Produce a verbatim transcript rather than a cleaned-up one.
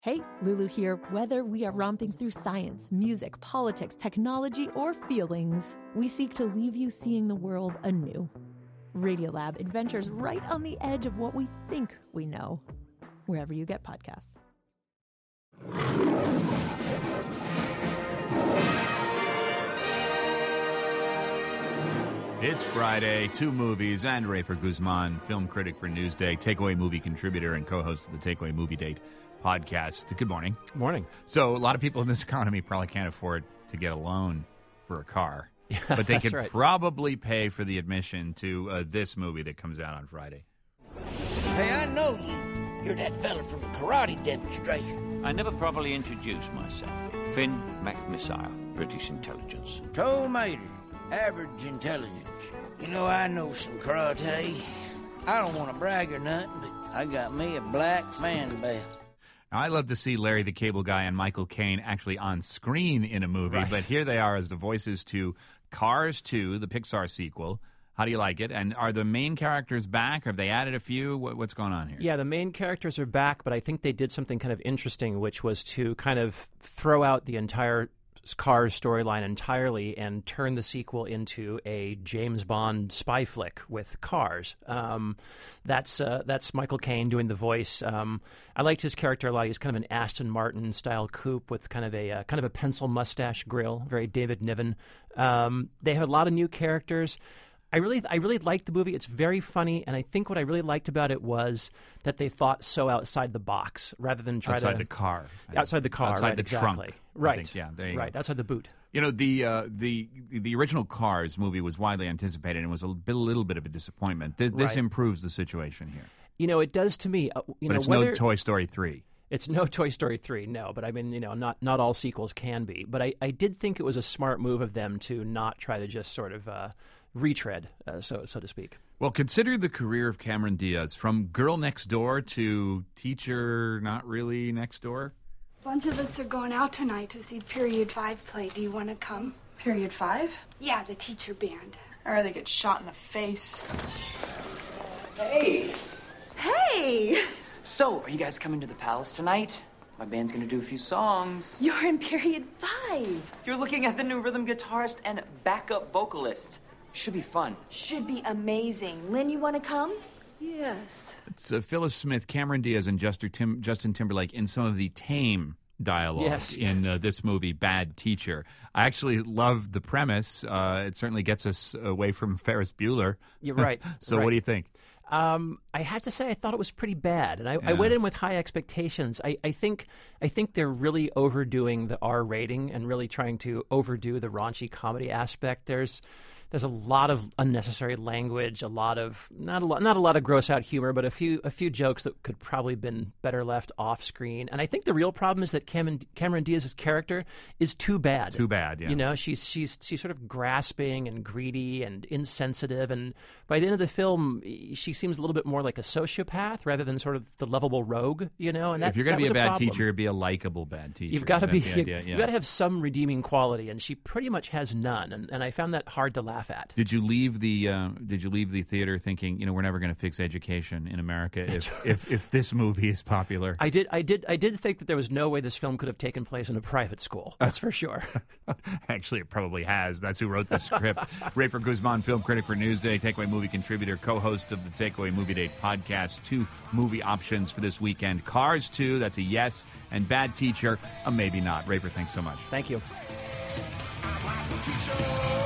Hey, Lulu here. Whether we are romping through science, music, politics, technology, or feelings, we seek to leave you seeing the world anew. Radiolab adventures right on the edge of what we think we know, wherever you get podcasts. It's Friday, two movies, and Rafer Guzman, film critic for Newsday, Takeaway Movie contributor and co-host of the Takeaway Movie Date podcast. Good morning. Morning. So a lot of people in this economy probably can't afford to get a loan for a car, yeah, but they could right. probably pay for the admission to uh, this movie that comes out on Friday. Hey, I know you. You're that fella from the karate demonstration. I never properly introduced myself. Finn McMissile, British intelligence. Cole Mater, average intelligence. You know, I know some karate. I don't want to brag or nothing, but I got me a black fan belt. Now, I love to see Larry the Cable Guy and Michael Caine actually on screen in a movie, right. But here they are as the voices to Cars two, the Pixar sequel. How do you like it? And are the main characters back? Have they added a few? What's going on here? Yeah, the main characters are back, but I think they did something kind of interesting, which was to kind of throw out the entire Cars storyline entirely and turn the sequel into a James Bond spy flick with Cars. Um, that's uh, that's Michael Caine doing the voice. Um, I liked his character a lot. He's kind of an Aston Martin style coupe with kind of a uh, kind of a pencil mustache grill, very David Niven. Um, they have a lot of new characters. I really, I really liked the movie. It's very funny, and I think what I really liked about it was that they thought so outside the box rather than try outside to outside the car, outside the car, outside right, the exactly. trunk, right? Think, yeah, there you right, go. outside the boot. You know, the uh, the the original Cars movie was widely anticipated and was a bit, a little bit of a disappointment. This, this right. improves the situation here. You know, it does to me. Uh, you but know, it's whether, no Toy Story three. It's no Toy Story three, no. But I mean, you know, not not all sequels can be. But I, I did think it was a smart move of them to not try to just sort of uh, retread, uh, so so to speak. Well, consider the career of Cameron Diaz, from girl next door to teacher not really next door. A bunch of us are going out tonight to see Period five play. Do you want to come? Period five? Yeah, the teacher band. I'd rather get shot in the face. Hey! Hey! So, are you guys coming to the Palace tonight? My band's gonna do a few songs. You're in Period five. You're looking at the new rhythm guitarist and backup vocalist. Should be fun. Should be amazing. Lynn, you want to come? Yes. It's uh, Phyllis Smith, Cameron Diaz, and Justin, Tim, Justin Timberlake in some of the tame dialogue yes. in uh, this movie, Bad Teacher. I actually love the premise. Uh, it certainly gets us away from Ferris Bueller. You're right. so right. what do you think? Um, I have to say, I thought it was pretty bad, and I, yeah. I went in with high expectations. I, I think, I think they're really overdoing the R rating and really trying to overdo the raunchy comedy aspect. There's, there's a lot of unnecessary language, a lot of not a lot, not a lot of gross out humor, but a few, a few jokes that could probably been better left off screen. And I think the real problem is that Cameron, Cameron Diaz's character is too bad. Too bad, yeah. You know, she's she's she's sort of grasping and greedy and insensitive, and by the end of the film, she seems a little bit more like a sociopath rather than sort of the lovable rogue. You know, and that, if you're going to be a a bad problem. teacher, be a likable bad teacher. You've got to be. You, idea? Yeah. You've got to have some redeeming quality, and she pretty much has none. And, and I found that hard to laugh at. Did you leave the uh, Did you leave the theater thinking, you know, we're never going to fix education in America if, if if this movie is popular? I did. I did. I did think that there was no way this film could have taken place in a private school. That's for sure. Actually, it probably has. That's who wrote the script. Rafer Guzman, film critic for Newsday, Takeaway Movie contributor, co-host of the Takeaway Movie Date podcast. Two movie options for this weekend: Cars two, that's a yes, and Bad Teacher, a maybe not. Rafer, thanks so much. Thank you. Teacher.